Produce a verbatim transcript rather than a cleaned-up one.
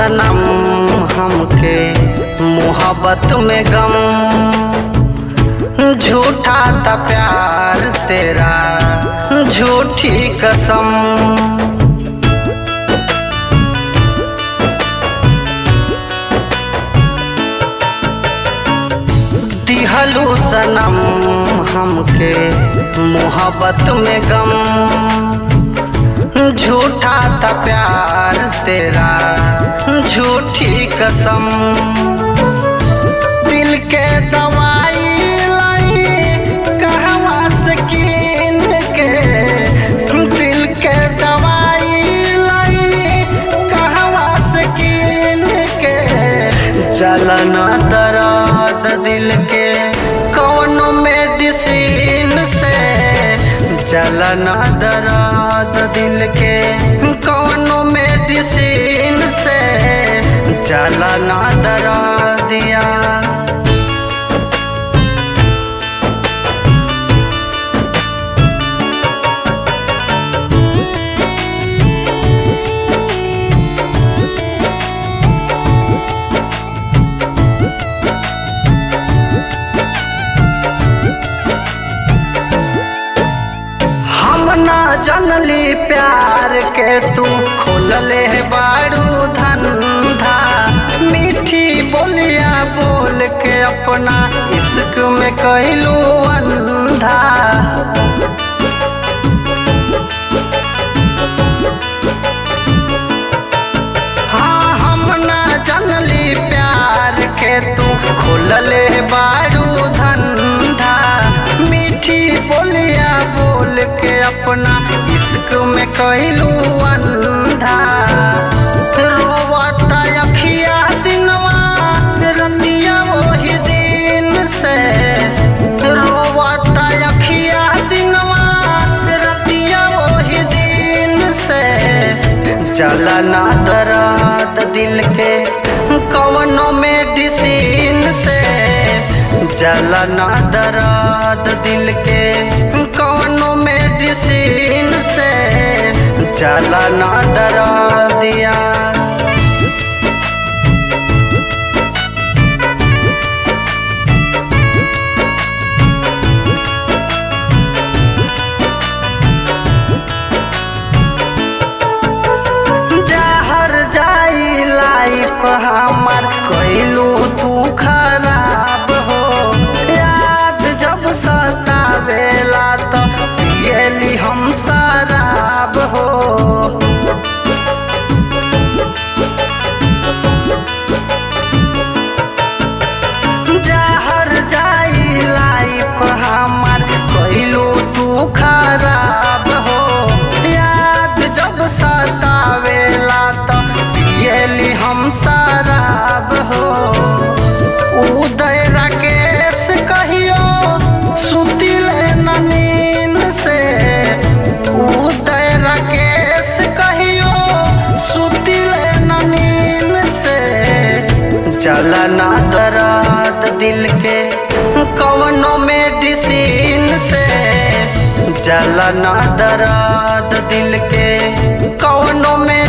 सनम हमके मोहब्बत में गम, झूठा था प्यार तेरा झूठी कसम। दिहलू सनम हमके मोहब्बत में गम, झूठा था प्यार तेरा झूठी कसम। दिल के दवाई लाई कहवा से कीन के, दिल के दवाई लाई कहवा से कीन के। जलन दर्द दिल के कौनो मेडिसिन से, जलन दर्द दिल के कौनो मेडिसिन से जलन दर्द दिया। ना जनली प्यार के तू खोलले बारू धंधा, मीठी बोलिया बोल के अपना इश्क में कहलू अंधा। हाँ हम ना जनली प्यार के तू खोलले बारू धंधा, मीठी बोलिया बोल के अपना इश्क में कहलू अंधा। रोवता अखिया दिनवा रतिया वही दिन से, रोवता अखिया दिनवा रतिया वही दिन से। जलना दर्द दिल के कौनो मेडिसिन से, जलना दर्द दिल के कौनो मेडिसिन से जलना दर्द दिया। जहर जाई लाइफ हमार कैलू तू खराब हो, याद जब सतावेला तो पियली हम शराब हो। जहर जाई लाइफ हमार कैलू तू खराब हो, याद जब सतावेला तो पियली हम शराब हो। उदय राकेश कहियो सुतिल न नींद से, उदय राकेश कहियो सुतिल न नींद से। जलना दर्द दिल के कौनो मेडिसिन से, जलना दर्द दिल के कौनो में